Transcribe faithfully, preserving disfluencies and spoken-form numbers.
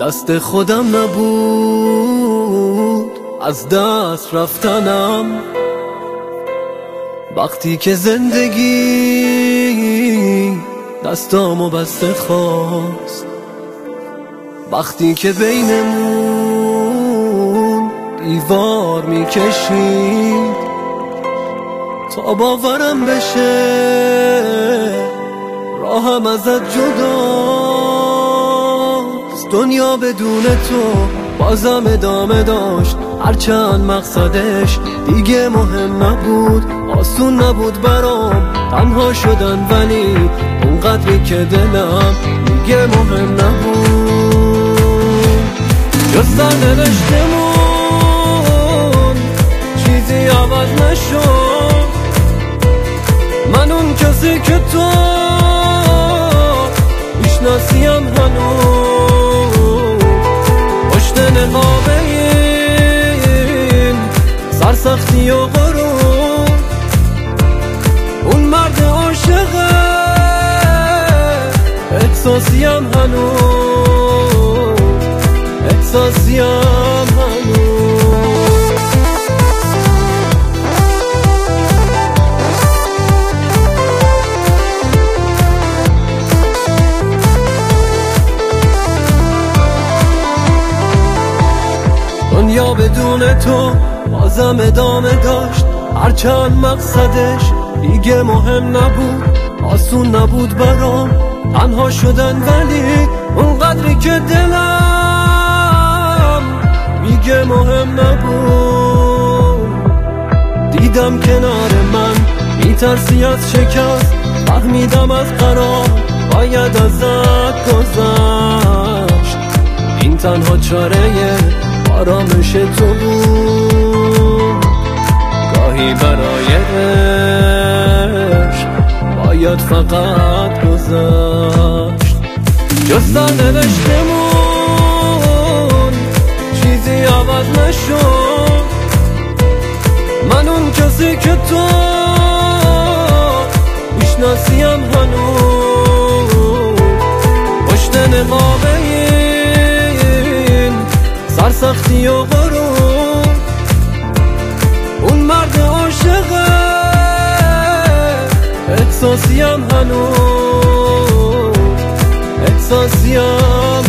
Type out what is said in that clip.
دست خودم نبود از دست رفتنم، وقتی که زندگی دستامو بسته خواست، وقتی که بینمون دیوار میکشید تا باورم بشه راهم ازت جداست. دنیا بدون تو بازم ادامه داشت، هرچند مقصدش دیگه مهم نبود. آسون نبود برام تنها شدن، ولی اونقدری که دلم دیگه مهم نبود. جز سرنوشتمون چیزی عوض نشد، من اون کسی که تو میشناسیم هنوز، پشت نقاب این سرسختی و غرور، اون مرد عاشقه احساسیم هنوز، احساسیم هنوز. دنیا بدون تو بازم ادامه داشت، هرچند مقصدش دیگه مهم نبود. آسون نبود برام تنها شدن، ولی اونقدری که دلم میگه مهم نبود. دیدم کنار من میترسی از شکست، فهمیدم از قرار باید ازت گذشت. این تنها چاره آرامش تو بود، گاهی برای عشق باید فقط گذشت. جز سرنوشتمون چیزی عوض نشد، من اون کسی که تو میشناسیم هنوز، پشت نقاب این سرسختی و غرور، اون مرد عاشقه احساسیم هنوز، احساسیم